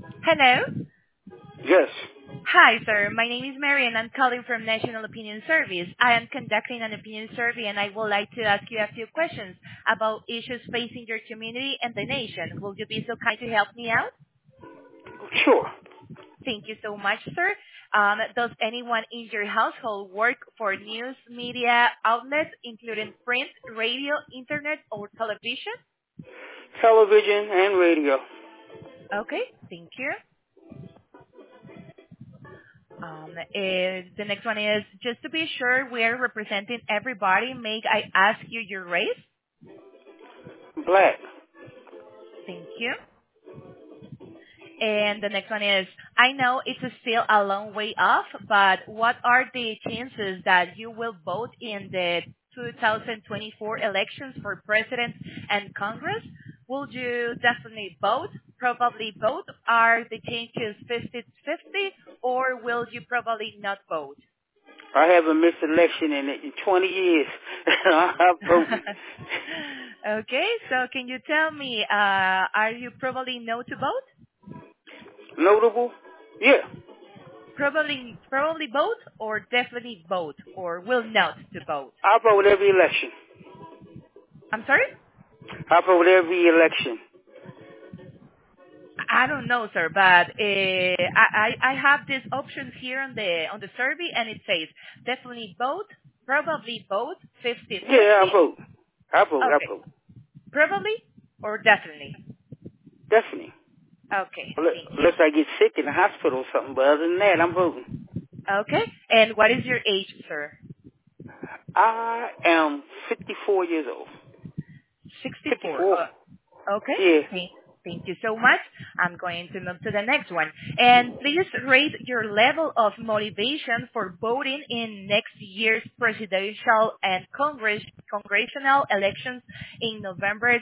Hello. Yes. Hi, sir. My name is Mary, and I'm calling from National Opinion Service. I am conducting an opinion survey, and I would like to ask you a few questions about issues facing your community and the nation. Will you be so kind to help me out? Sure. Thank you so much, sir. Does anyone in your household work for news media outlets, including print, radio, internet, or television? Television and radio. Okay, thank you. The next one is, just to be sure we are representing everybody, may I ask you your race? Black. Thank you. And the next one is, I know it's still a long way off, but what are the chances that you will vote in the 2024 elections for president and Congress? Will you definitely vote? Probably vote? Are the chances 50-50, or will you probably not vote? I haven't missed an election in 20 years. I'm voting. Okay, so can you tell me, are you probably no to vote? Notable? Yeah. Probably vote, or definitely vote, or will not to vote? I vote every election. I'm sorry? I vote every election. I don't know, sir, but I have these options here on the survey, and it says definitely vote, probably vote, 50-50. Yeah, I vote. I Okay, vote. probably or definitely. Definitely. Okay, thank you. Unless I get sick in the hospital or something, but other than that, I'm voting. Okay, and what is your age, sir? I am 54 years old. 64. 54. Okay. Yeah. Thank you so much. I'm going to move to the next one. And please rate your level of motivation for voting in next year's presidential and congressional elections in November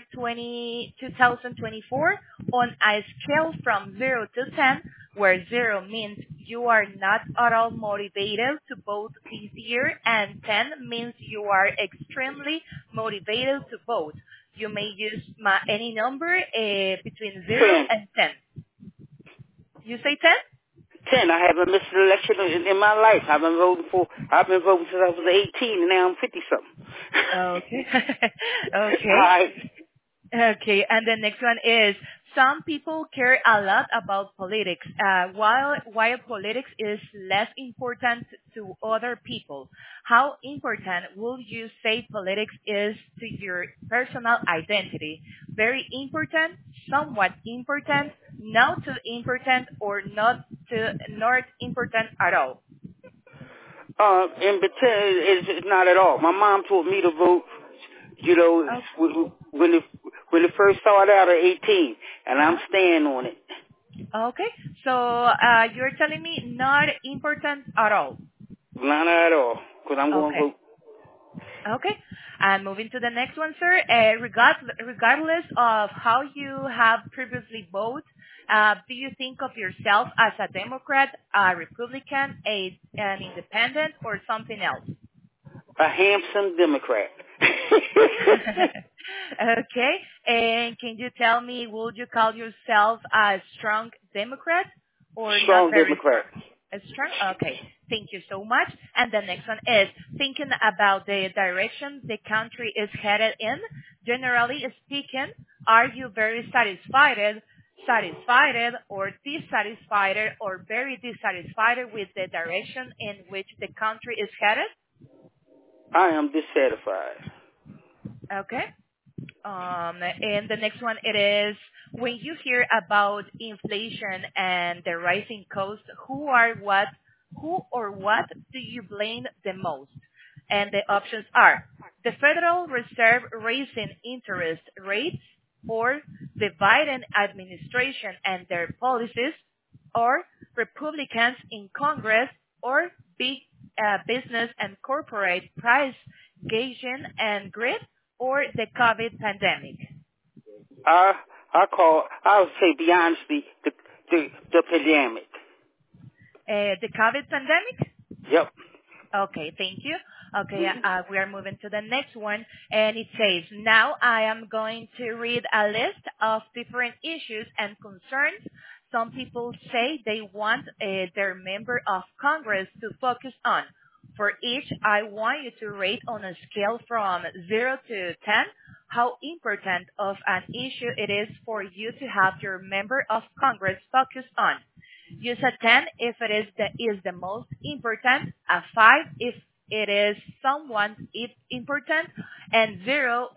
2024 on a scale from 0 to 10, where 0 means you are not at all motivated to vote this year, and 10 means you are extremely motivated to vote. You may use any number between 0 10. and 10. You say 10? 10. I haven't missed an election in my life. I've been voting since I was 18, and now I'm 50-something. Okay. All Okay. right. Okay, and the next one is, some people care a lot about politics, while politics is less important to other people. How important would you say politics is to your personal identity? Very important, somewhat important, not too important, or not important at all? In between, it's not at all. My mom told me to vote, when it first started out at 18, and I'm staying on it. Okay, so you're telling me not important at all. Not at all, because I'm going to Okay. vote. Okay. And moving to the next one, sir. Regardless of how you have previously voted, do you think of yourself as a Democrat, a Republican, an independent, or something else? A handsome Democrat. Okay. And can you tell me, would you call yourself a strong Democrat or not Strong very Democrat. strong? Okay. Thank you so much. And the next one is, thinking about the direction the country is headed in, generally speaking, are you very satisfied, or dissatisfied, or very dissatisfied with the direction in which the country is headed? I am dissatisfied. Okay. And the next one, it is, when you hear about inflation and the rising costs, who or what do you blame the most? And the options are the Federal Reserve raising interest rates, or the Biden administration and their policies, or Republicans in Congress, or big business and corporate price gauging and greed, or the COVID pandemic? I would say, be honestly, the pandemic. The COVID pandemic? Yep. Okay, thank you. Okay, we are moving to the next one, and it says, now I am going to read a list of different issues and concerns some people say they want their member of Congress to focus on. For each, I want you to rate on a scale from 0 to 10 how important of an issue it is for you to have your member of Congress focus on. Use a 10 if it is the most important, a 5 if it is someone important, and 0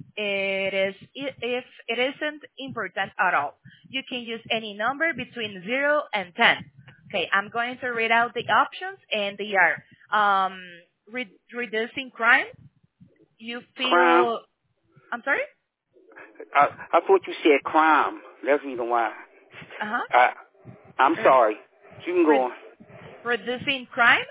if it isn't important at all. You can use any number between 0 and 10. Okay, I'm going to read out the options, and they are reducing crime. You feel? Crime. I'm sorry. I thought you said crime. That's the reason why. I'm sorry. You can go on. Reducing crime.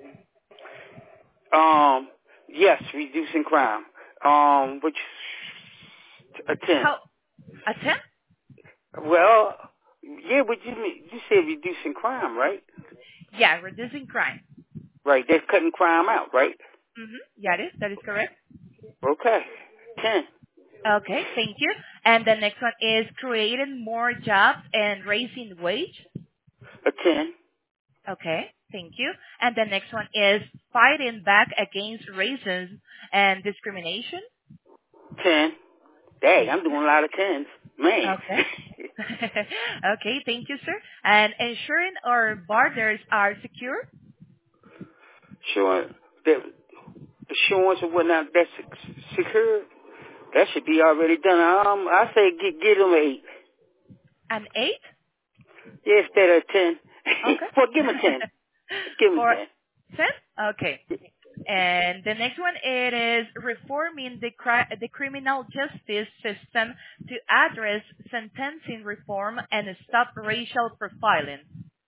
Yes, reducing crime. Which a 10. A 10? Well, yeah, but you said reducing crime, right? Yeah, reducing crime. Right, that's cutting crime out, right? Yeah, that is correct. Okay, 10. Okay, thank you. And the next one is creating more jobs and raising wage. A 10. Okay, thank you. And the next one is fighting back against racism and discrimination. 10. Dang, I'm doing a lot of 10s. Man. Okay. Okay, thank you, sir. And ensuring our borders are secure. Sure. The assurance of whatnot that's secure, that should be already done. I say get them an 8. An 8? Yeah, instead of 10. Okay. Well, give them a 10. Give them 10? Okay. And the next one, it is reforming the criminal justice system to address sentencing reform and stop racial profiling.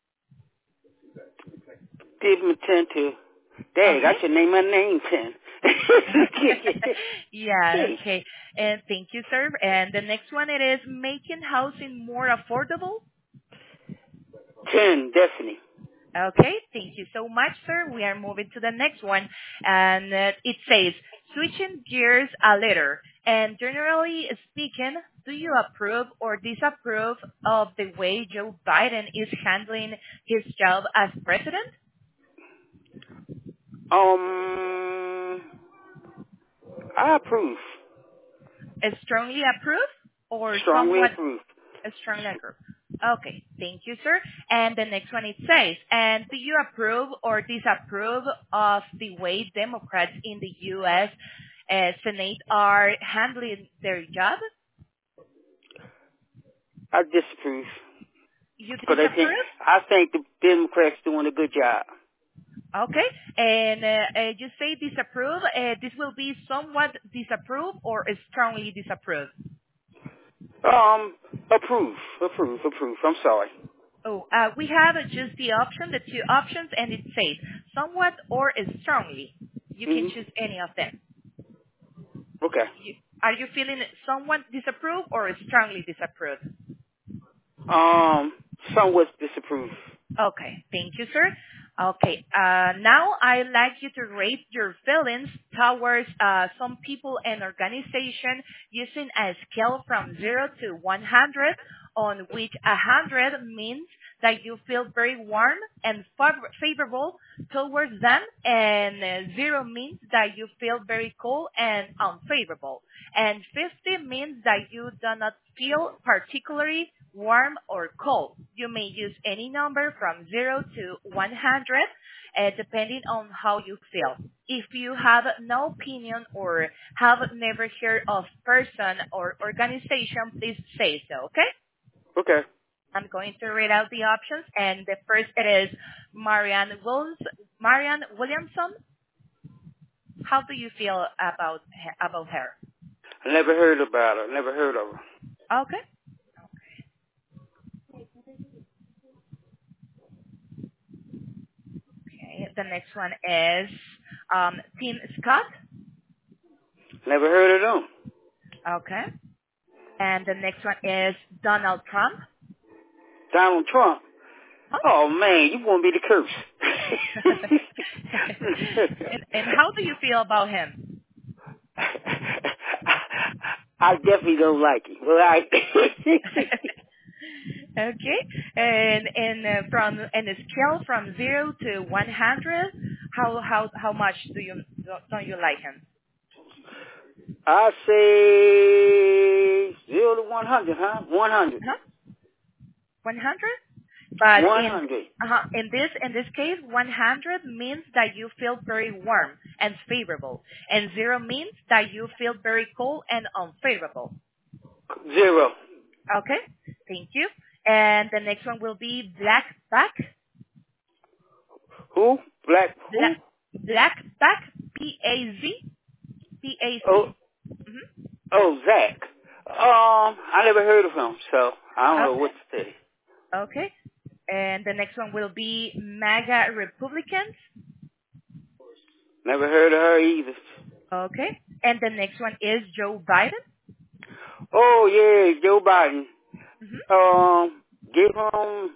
Give them a 10 too. Dang, Okay. I should name my name 10. Yeah, okay. And thank you, sir. And the next one, it is making housing more affordable. 10, definitely. Okay, thank you so much, sir. We are moving to the next one. And it says, switching gears a little. And generally speaking, do you approve or disapprove of the way Joe Biden is handling his job as president? I approve. Strongly approve or Strongly somewhat approve. strongly approve? Okay, thank you, sir. And the next one it says, and do you approve or disapprove of the way Democrats in the U.S. Senate are handling their job? I disapprove. You disapprove? I think the Democrats doing a good job. Okay, and you say disapprove. This will be somewhat disapprove or strongly disapprove? Approve. I'm sorry. Oh, we have just the option, the two options, and it says somewhat or strongly. You can choose any of them. Okay. Are you feeling somewhat disapprove or strongly disapprove? Somewhat disapprove. Okay, thank you, sir. Okay, now I'd like you to rate your feelings towards some people and organization using a scale from 0 to 100, on which 100 means that you feel very warm and favorable towards them, and 0 means that you feel very cold and unfavorable, and 50 means that you do not feel particularly warm or cold. You may use any number from 0 to 100, depending on how you feel. If you have no opinion or have never heard of person or organization, please say so, okay? Okay. I'm going to read out the options, and the first it is Marianne Williamson. How do you feel about her? I never heard about her. Never heard of her. Okay. The next one is Tim Scott. Never heard of them. Okay. And the next one is Donald Trump. Donald Trump? Huh? Oh, man, you want me to curse. and how do you feel about him? I definitely don't like him. Well, Okay. And from and a scale from 0 to 100, how much don't you like him? I say 0 to 100, huh? 100. Huh? 100? But 100. in this case, 100 means that you feel very warm and favorable, and 0 means that you feel very cold and unfavorable. 0. Okay, thank you. And the next one will be black back. Who? Black who? Black back. P-A-Z. Oh, P-A-C. Mm-hmm. Zach. I never heard of him, so I don't know what to say. Okay. And the next one will be MAGA Republicans. Never heard of her either. Okay. And the next one is Joe Biden. Oh, yeah, Joe Biden. Mm-hmm. Give him,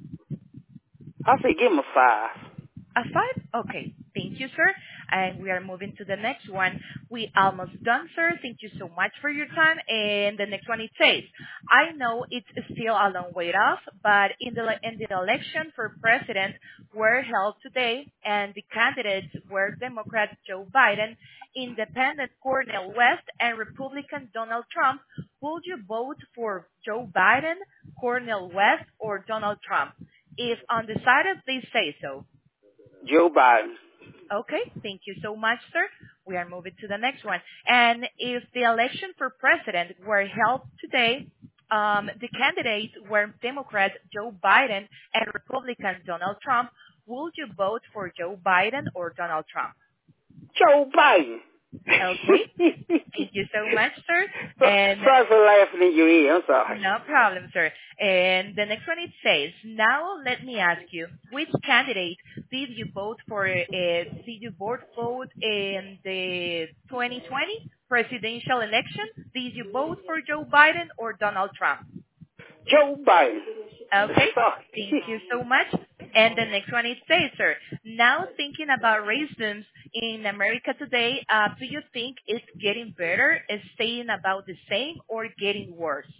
I say give him a 5. A 5? Okay. Thank you, sir. And we are moving to the next one. We almost done, sir. Thank you so much for your time. And the next one it says, I know it's still a long way off, but in the election for president were held today, and the candidates were Democrat Joe Biden, Independent Cornel West, and Republican Donald Trump. Would you vote for Joe Biden, Cornel West, or Donald Trump? If undecided, please say so. Joe Biden. Okay, thank you so much, sir. We are moving to the next one. And if the election for president were held today, the candidates were Democrat Joe Biden and Republican Donald Trump. Would you vote for Joe Biden or Donald Trump? Joe Biden. Okay. Thank you so much, sir. And sorry for laughing in your ear. I'm sorry. No problem, sir. And the next one it says, now let me ask you, which candidate did you vote for? Did you vote in the 2020 presidential election? Did you vote for Joe Biden or Donald Trump? Joe Biden. Okay. Thank you so much. And the next one it says, sir, now thinking about racism in America today, do you think it's getting better, is staying about the same, or getting worse?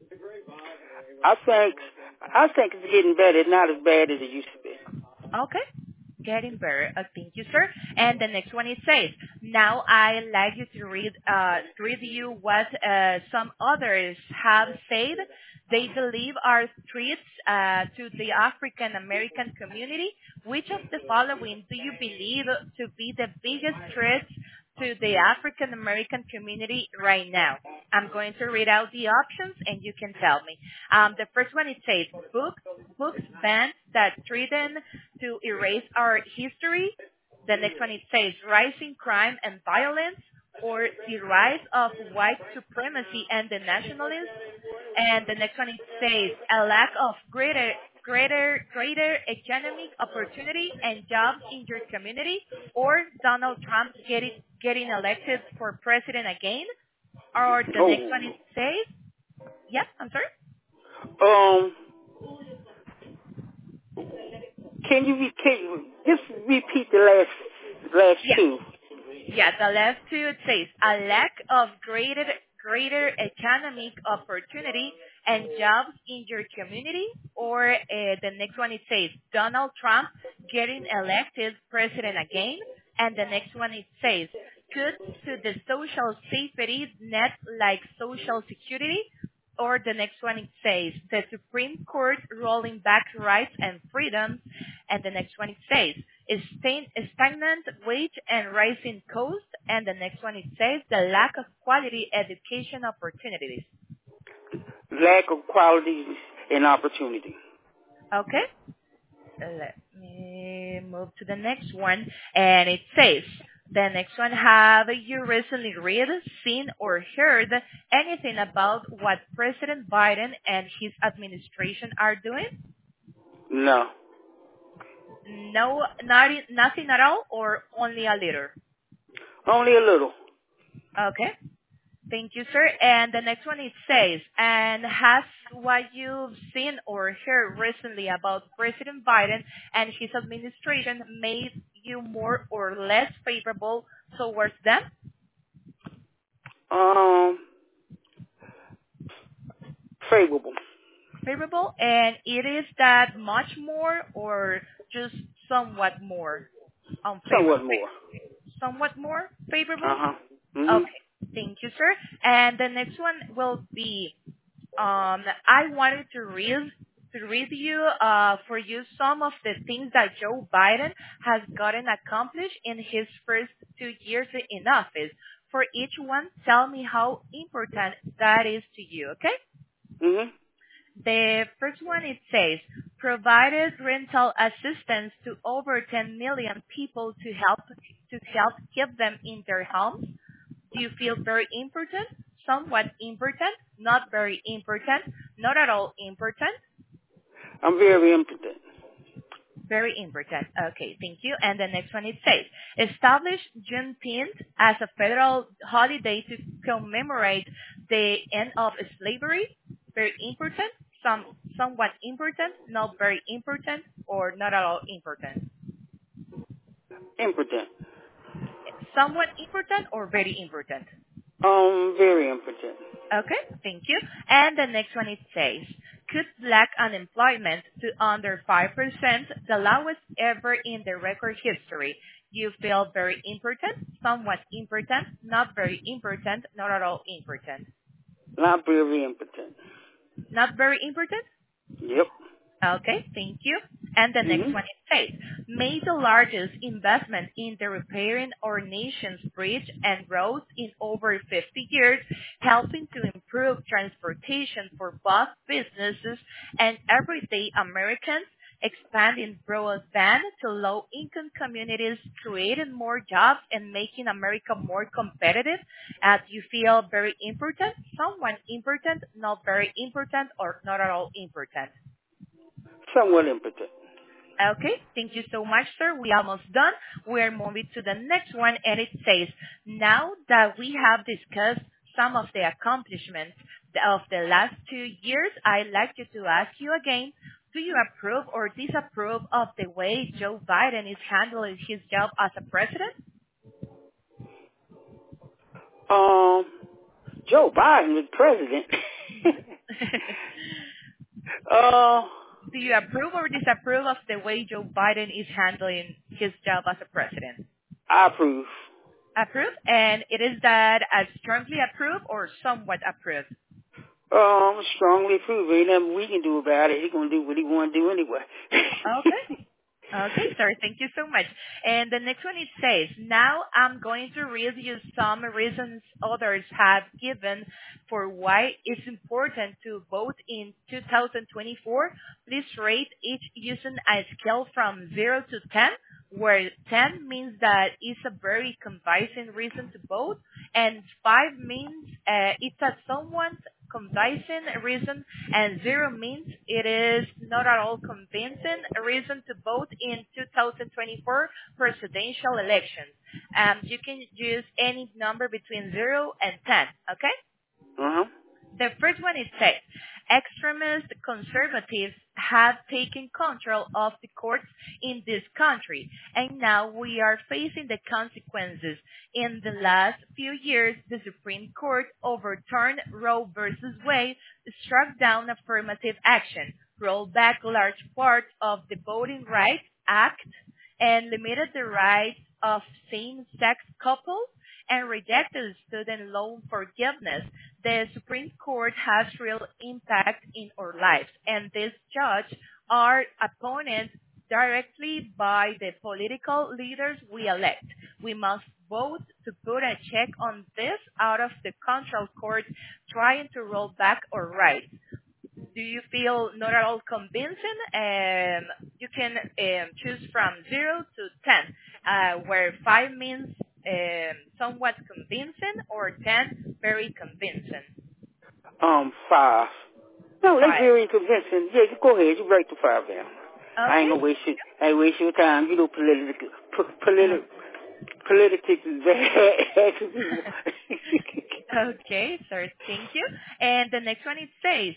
I think it's getting better. It's not as bad as it used to be. Okay. Getting better. Thank you, sir. And the next one it says, now I'd like you to read you what some others have said they believe are threats to the African American community. Which of the following do you believe to be the biggest threats to the African American community right now? I'm going to read out the options and you can tell me. The first one it says books banned that threaten to erase our history. The next one it says rising crime and violence, or the rise of white supremacy and the nationalism. And the next one it says a lack of greater economic opportunity and jobs in your community, or Donald Trump getting elected for president again. Or the next one it says, yeah, I'm sorry. Can you just repeat the last two? Yeah, the last two it says a lack of greater economic opportunity and jobs in your community, or the next one it says Donald Trump getting elected president again, and the next one it says cuts to the social safety net like Social Security, or the next one it says the Supreme Court rolling back rights and freedoms, and the next one it says stagnant wage and rising costs, and the next one it says the lack of quality education opportunities. Lack of quality and opportunity. Okay. Let me move to the next one, and it says the next one, have you recently read, seen, or heard anything about what President Biden and his administration are doing? No. No, nothing at all, or only a little? Only a little. Okay. Thank you, sir. And the next one it says, and has what you've seen or heard recently about President Biden and his administration made you more or less favorable towards them? Favorable. favorable, and it is that much more or just somewhat more Somewhat unfavorable? more. Somewhat more Uh favorable? huh. Mhm. Okay, thank you, sir. And the next one will be I wanted to read you for you some of the things that Joe Biden has gotten accomplished in his first 2 years in office. For each one, tell me how important that is to you, okay? Mhm. The first one it says provided rental assistance to over 10 million people to help keep them in their homes. Do you feel very important? Somewhat important? Not very important? Not at all important? I'm very impotent. Very important. Okay, thank you. And the next one it says, establish Juneteenth as a federal holiday to commemorate the end of slavery. Very important. Somewhat important. Not very important, or not at all important. Impotent. Somewhat important or very important. Very impotent. Okay, thank you. And the next one it says, cut black unemployment to under 5%, the lowest ever in the record history. You feel very important, somewhat important, not very important, not at all important. Not very impotent. Not very important? Yep. Okay, thank you. And the next Mhm. one it says, made the largest investment in the repairing our nation's bridge and roads in over 50 years, helping to improve transportation for both businesses and everyday Americans, expanding broadband to low-income communities, creating more jobs, and making America more competitive. Do you feel very important, somewhat important, not very important, or not at all important? Somewhat impotent. Okay, thank you so much, sir. We almost done. We're moving to the next one, and it says, now that we have discussed some of the accomplishments of the last 2 years, I'd like to ask you again, do you approve or disapprove of the way Joe Biden is handling his job as a president? Um, Joe Biden was president. uh, Do you approve or disapprove of the way Joe Biden is handling his job as a president? I approve. Approve, and it is that as strongly approve or somewhat approve? Strongly approve. Ain't nothing we can do about it. He gonna do what he wanna do anyway. Okay. Okay, sir. Thank you so much. And the next one it says, now I'm going to read you some reasons others have given for why it's important to vote in 2024. Please rate each using a scale from 0 to 10, where 10 means that it's a very convincing reason to vote, and 5 means it's a somewhat convincing reason, and 0 means it is not at all convincing reason to vote in 2024 presidential elections. You can use any number between 0 and 10, okay? Uh-huh. The first one is says, extremist conservatives have taken control of the courts in this country, and now we are facing the consequences. In the last few years, the Supreme Court overturned Roe versus Wade, struck down affirmative action, rolled back large parts of the Voting Rights Act, and limited the rights of same-sex couples, and rejected student loan forgiveness. The Supreme Court has real impact in our lives, and these judges are appointed directly by the political leaders we elect. We must vote to put a check on this out of the control court trying to roll back our rights. Do you feel not at all convincing? You can choose from 0 to 10, where 5 means somewhat convincing or 10 very convincing. 5. No, that's 5. very convincing. Yeah, you go ahead. You write the 5 down. I ain't Okay. gonna waste it. I ain't waste your time. You know, Uh, politics is bad. okay, sir. Thank you. And the next one it says,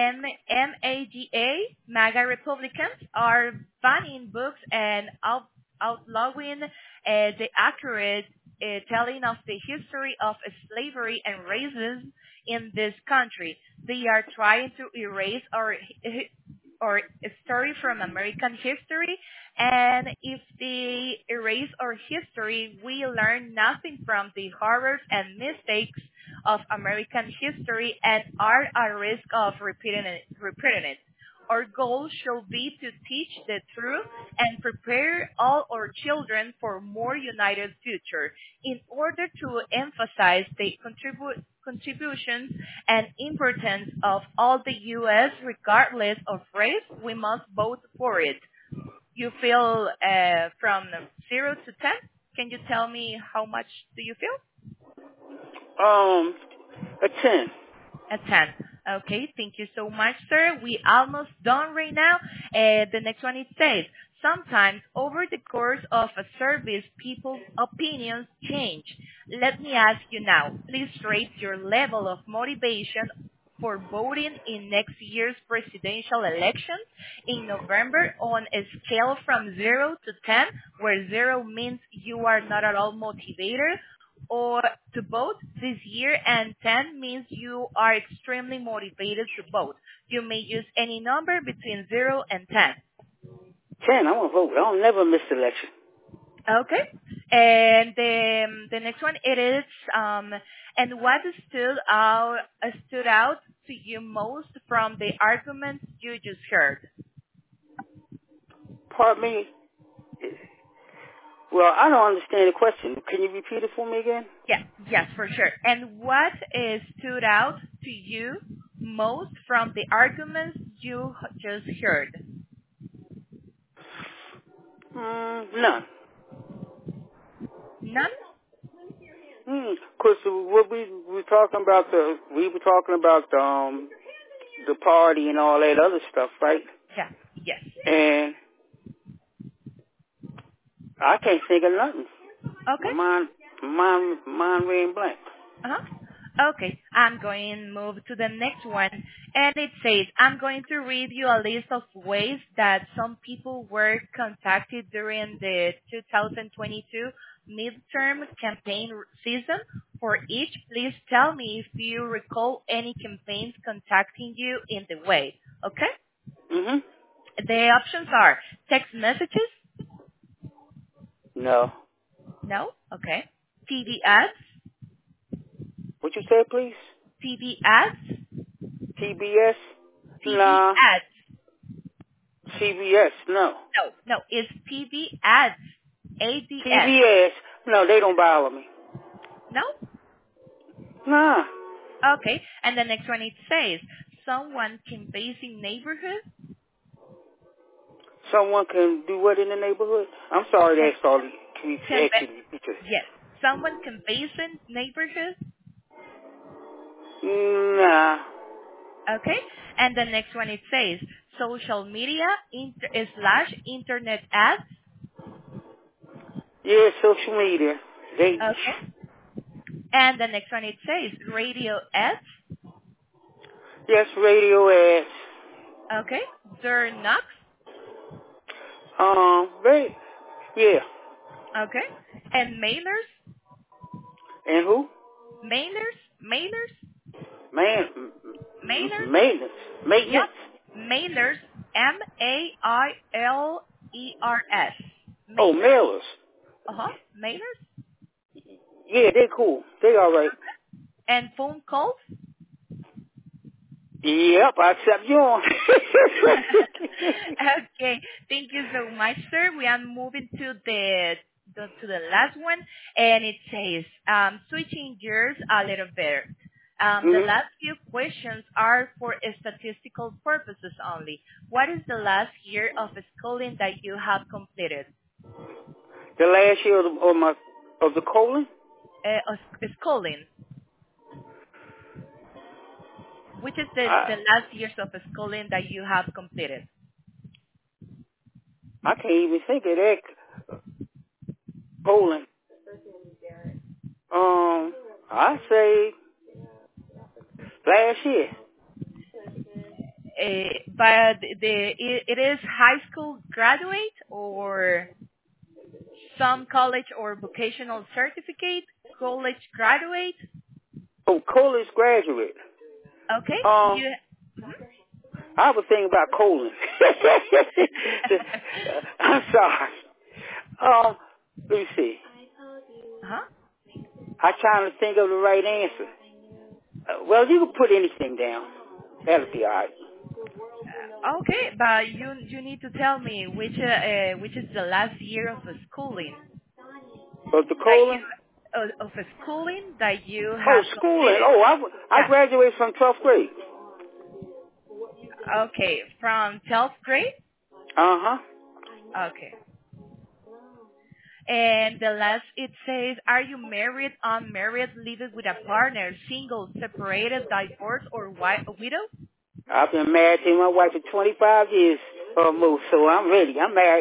MAGA Republicans are banning books and outlawing the accurate telling of the history of slavery and racism in this country. They are trying to erase our story from American history, and if they erase our history, we learn nothing from the horrors and mistakes of American history and are at risk of repeating it. Our goal should be to teach the truth and prepare all our children for a more united future. In order to emphasize the contributions and importance of all the U.S. regardless of race, we must vote for it. You feel from 0 to 10? Can you tell me how much do you feel? A 10. A 10. Okay, thank you so much, sir. We almost done right now. The next one it says, sometimes over the course of a service, people's opinions change. Let me ask you now, please rate your level of motivation for voting in next year's presidential elections in November on a scale from 0 to 10, where 0 means you are not at all motivated or to vote this year, and 10 means you are extremely motivated to vote. You may use any number between 0 and 10. 10, I want to vote. I'll never miss the election. Okay. And the next one, it is, and what stood out to you most from the arguments you just heard? Pardon me? Well, I don't understand the question. Can you repeat it for me again? Yeah, yes, for sure. And what stood out to you most from the arguments you just heard? None. None? Because what we were talking about, the party and all that other stuff, right? Yeah. Yes. And I can't think of nothing. Okay. Mine ran blank. Okay, I'm going to move to the next one. And it says, I'm going to read you a list of ways that some people were contacted during the 2022 midterm campaign season. For each, please tell me if you recall any campaigns contacting you in the way. Okay? Mm-hmm. The options are text messages. No. No? Okay. TV ads. What you said, please? TV ads. TBS? TV Nah. ads. CBS? No. No, it's TV ads. ADS. TBS? No, they don't bother me. No? Nah. Okay, and the next one it says, someone canvassing neighborhood. Someone can do what in the neighborhood? I'm sorry to ask all the... Can you actually repeat it? Yes. Someone canvassing neighborhood. Nah. Okay, and the next one it says, social media slash internet ads. Yeah, social media. Okay. And the next one it says, radio ads. Yes, radio ads. Okay. Door knocks. Yeah. Okay. And mailers. And who? Mailers. Maintenance. Yep. Mailers. MAILERS. Oh, mailers. Mailers. Yeah, they're cool. They all right. And phone calls. Yep, I accept you on. Okay, thank you so much, sir. We are moving to the last one, and it says, switching gears a little bit. The last few questions are for statistical purposes only. What is the last year of schooling that you have completed? The last year of the colon? Schooling. Which is the last years of schooling that you have completed? I can't even think of that. Colon. I say last year. But it is high school graduate or some college or vocational certificate, college graduate. Oh, college graduate. Okay. I was thinking about colon. I'm sorry. Let me see. I'm trying to think of the right answer. Well, you can put anything down. That'll be all right. Okay, but you need to tell me which is the last year of the schooling. Of the colon? Of the schooling that you have. Oh, schooling. Completed. I graduated from 12th grade. Okay, from 12th grade? Uh-huh. Okay. And the last, it says, are you married, unmarried, living with a partner, single, separated, divorced, or widow? I've been married to my wife for 25 years almost, so I'm ready. I'm married.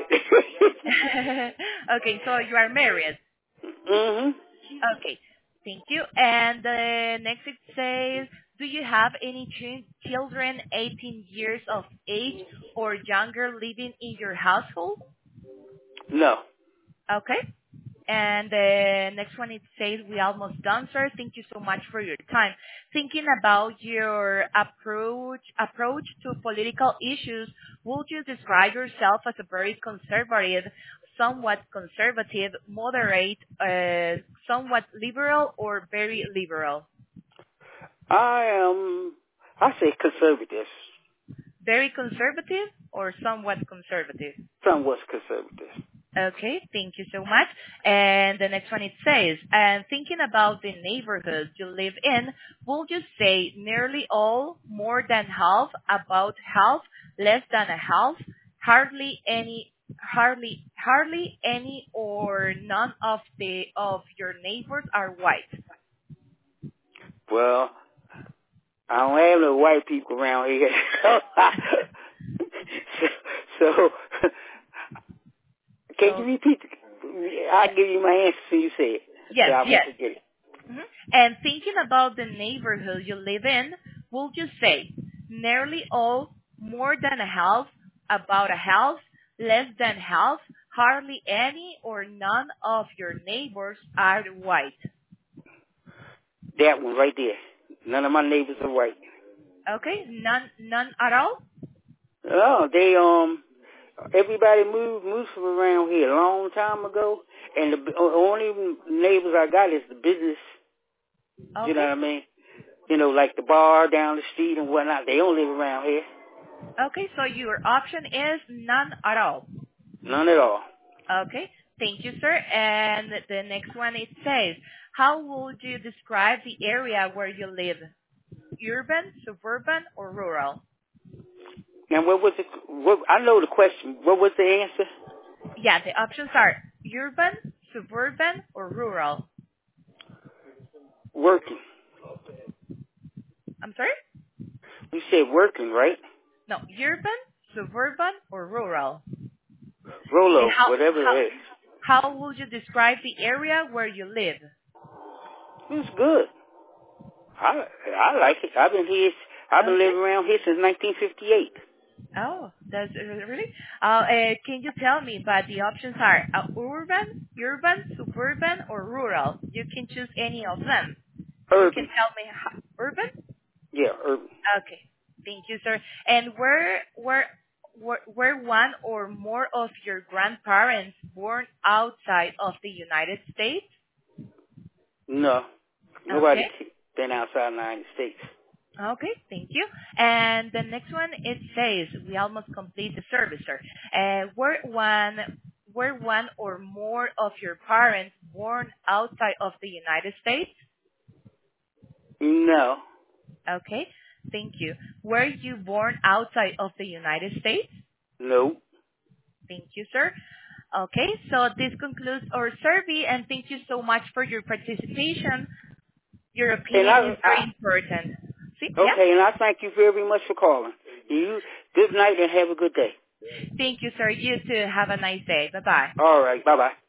Okay, so you are married. Mm-hmm. Okay, thank you. And next it says, do you have any children 18 years of age or younger living in your household? No. Okay. And the next one, it says, we almost done, sir. Thank you so much for your time. Thinking about your approach to political issues, would you describe yourself as a very conservative, somewhat conservative, moderate, somewhat liberal, or very liberal? I say conservative. Very conservative or somewhat conservative? Somewhat conservative. Okay, thank you so much. And the next one, it says, and thinking about the neighborhood you live in, would you say nearly all, more than half, about half, less than a half, hardly any, or none of your neighbors are white? Well, I don't have no white people around here. so can you repeat? I'll give you my answer so you say it. Yes, so I yes. won't forget it. Mm-hmm. And thinking about the neighborhood you live in, would you say nearly all, more than a half, about a half, less than half, hardly any, or none of your neighbors are white? That one right there. None of my neighbors are white. Okay, none at all? Oh, they everybody moved from around here a long time ago, and the only neighbors I got is the business. Okay. You know what I mean? You know, like the bar down the street and whatnot. They don't live around here. Okay, so your option is none at all. None at all. Okay, thank you, sir. And the next one, it says, how would you describe the area where you live? Urban, suburban, or rural? And what was it? I know the question. What was the answer? Yeah, the options are urban, suburban, or rural. Working. I'm sorry? You said working, right? No, urban, suburban, or rural. Rolo, whatever it is. How would you describe the area where you live? It's good. I like it. I've been living around here since 1958. Oh, that's really? Can you tell me? But the options are urban, suburban, or rural. You can choose any of them. Urban. You can tell me urban. Yeah, urban. Okay, thank you, sir. And were one or more of your grandparents born outside of the United States? No, nobody been outside the United States. Okay, thank you. And the next one, it says, we almost complete the service, sir. Were one or more of your parents born outside of the United States? No. Okay, thank you. Were you born outside of the United States? No. Thank you, sir. Okay, so this concludes our survey, and thank you so much for your participation. Your opinion is very important. Okay, and I thank you very much for calling. Good night and have a good day. Thank you, sir. You too. Have a nice day. Bye-bye. All right. Bye-bye.